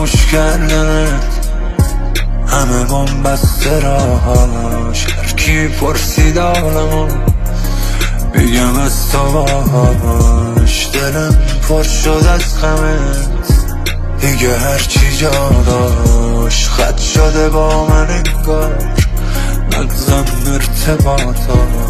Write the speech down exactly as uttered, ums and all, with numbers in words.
فراموش کردنت، همه گم بسته راهاش. هرکی پرسید حالمو بگم از تو باهاش. دلم پر شد از غمت دیگه هرچی جا داشت. خط شده با من انگار نظم ارتباطات.